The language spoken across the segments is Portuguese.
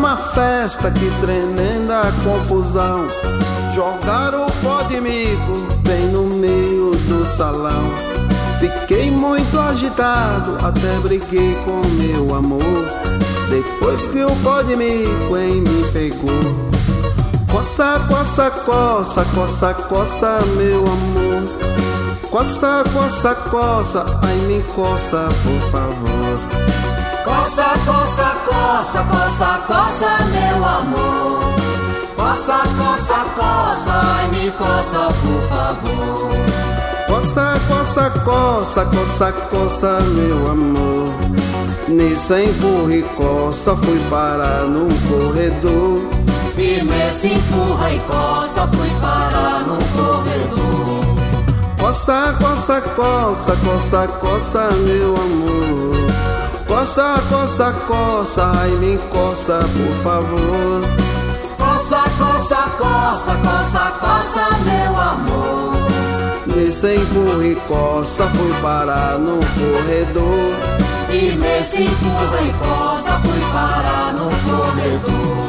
numa festa, que tremenda confusão. Jogaram o pó de mico bem no meio do salão. Fiquei muito agitado, até briguei com meu amor. Depois que o pó de mico em mim pegou. Coça, coça, coça, coça, coça, meu amor. Coça, coça, coça, ai me coça, por favor. Coça, coça, coça, coça, coça, meu amor. Coça, coça, coça, ai me coça, por favor. Coça, coça, coça, coça, coça, meu amor. Nessa empurra e coça, fui parar num corredor. E nesse empurra e coça, fui parar num corredor. Coça, coça, coça, coça, coça, meu amor. Coça, coça, coça, ai me coça, por favor. Coça, coça, coça, coça, coça, meu amor. Nesse empurra e coça, fui parar no corredor. E nesse empurra e coça, fui parar no corredor.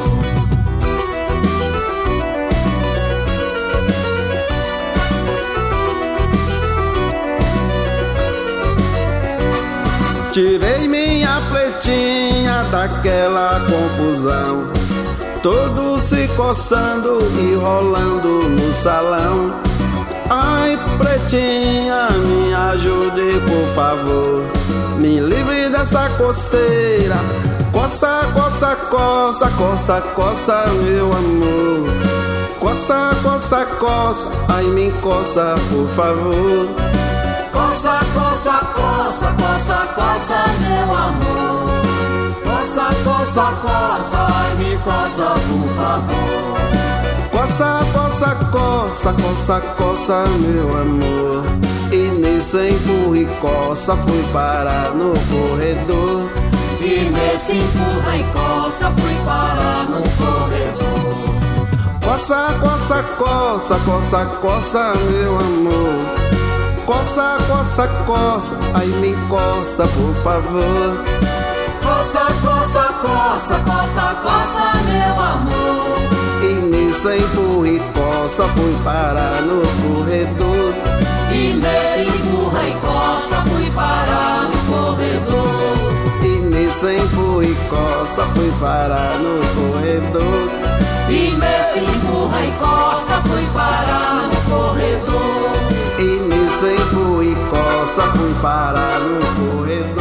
Tirei minha pretinha daquela confusão, todos se coçando e rolando no salão. Ai, pretinha, me ajude, por favor. Me livre dessa coceira. Coça, coça, coça, coça, coça, meu amor. Coça, coça, coça, ai me coça, por favor. Coça, coça, coça, coça, coça, meu amor. Coça, coça, coça, ai me coça, por favor. Coça, coça, coça, coça, coça, meu amor. E nesse empurra e coça, fui parar no corredor. E nesse empurra e coça, fui parar no corredor. Coça, coça, coça, coça, coça, meu amor. Coça, coça, coça, ai me coça, por favor. Coça, coça, coça, coça, coça, meu amor. E nisso empurra e coça, fui parar no corredor. E nesse empurra e coça, fui parar no corredor. E nisso empurra e coça, fui parar no corredor. E nesse empurra e coça, fui parar no corredor. E nisso empurra e coça, fui parar no corredor.